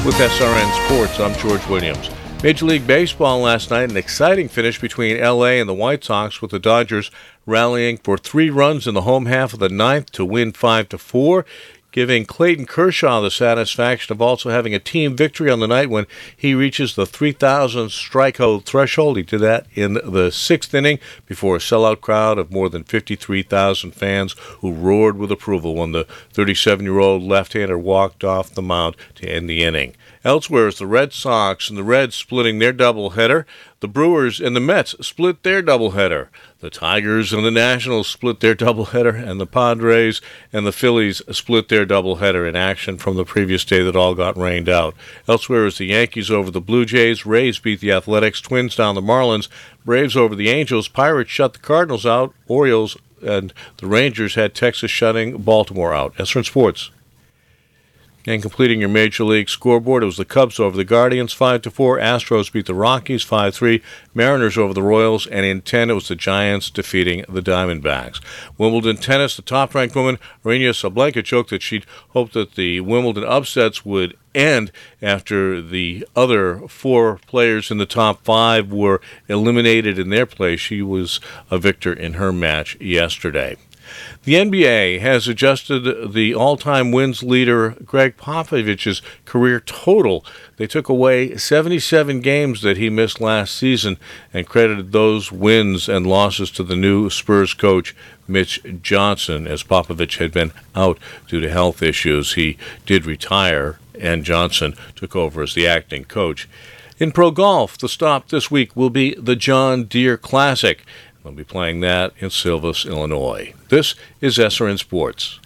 With SRN Sports, I'm George Williams. Major League Baseball last night, an exciting finish between L.A. and the White Sox, with the Dodgers rallying for 3 runs in the home half of the ninth to win 5-4, giving Clayton Kershaw the satisfaction of also having a team victory on the night when he reaches the 3,000 strikeout threshold. He did that in the 6th inning before a sellout crowd of more than 53,000 fans who roared with approval when the 37-year-old left-hander walked off the mound to end the inning. Elsewhere is the Red Sox and the Reds splitting their doubleheader. The Brewers and the Mets split their doubleheader. The Tigers and the Nationals split their doubleheader, and the Padres and the Phillies split their doubleheader in action from the previous day that all got rained out. Elsewhere is the Yankees over the Blue Jays. Rays beat the Athletics. Twins down the Marlins. Braves over the Angels. Pirates shut the Cardinals out. Orioles and the Rangers had Texas shutting Baltimore out. SRN Sports. And completing your Major League scoreboard, it was the Cubs over the Guardians 5-4. Astros beat the Rockies 5-3. Mariners over the Royals. And in 10, it was the Giants defeating the Diamondbacks. Wimbledon tennis, the top-ranked woman, Aryna Sabalenka, joked that she'd hoped that the Wimbledon upsets would end after the other 4 players in the top 5 were eliminated in their place. She was a victor in her match yesterday. The NBA has adjusted the all-time wins leader Greg Popovich's career total. They took away 77 games that he missed last season and credited those wins and losses to the new Spurs coach, Mitch Johnson, as Popovich had been out due to health issues. He did retire, and Johnson took over as the acting coach. In pro golf, the stop this week will be the John Deere Classic. We'll be playing that in Silvis, Illinois. This is SRN Sports.